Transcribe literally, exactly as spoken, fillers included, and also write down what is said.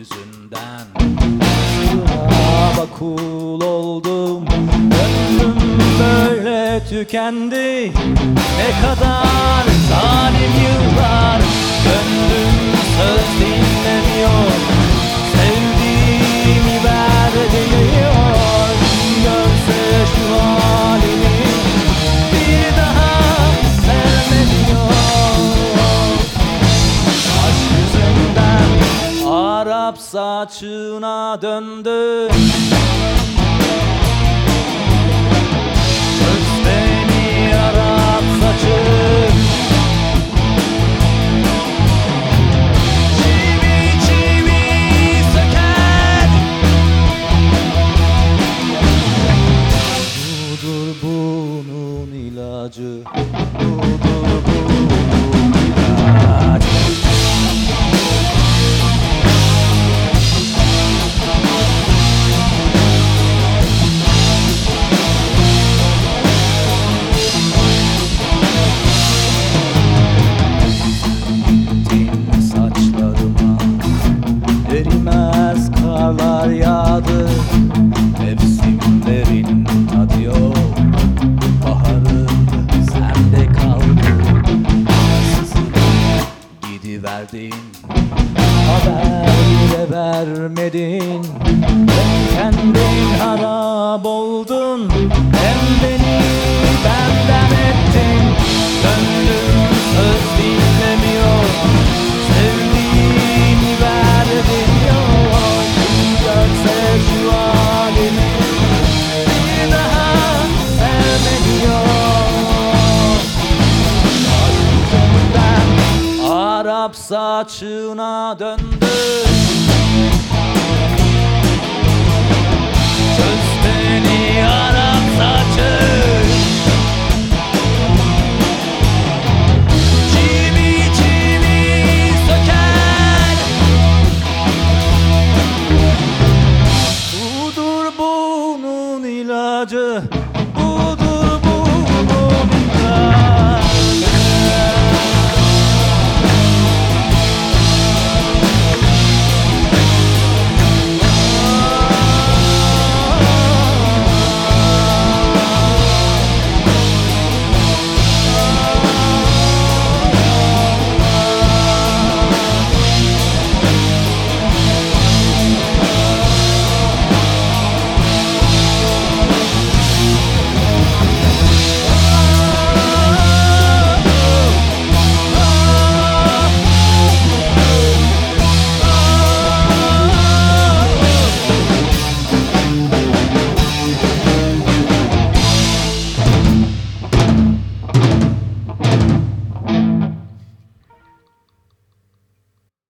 yüzünden. Aşkına kul oldum, ömrüm böyle tükendi. Ne kadar zalim yıllar, gönlüm söz dinlemiyor. Sevdiğimi ver diyor, görse şu halimi bir daha sevme diyor. Aşk yüzünden Arap saçına döndü. Çöz beni Arap saçı, çivi çivi söker. Budur bunun ilacı, budur bunun ilacı. Erimez karlar yağdı, mevsimlerin tadı yok. Baharın sende kaldı, ansızın gidiverdin. Haber bile vermedin, hem kendin harap oldun, hem beni benden ettin. Gönlüm söz dinlemiyor, sevdiğini ver diyor. Görse şu halimi bir daha sevme diyor. Aşkımdan Arap saçına dön.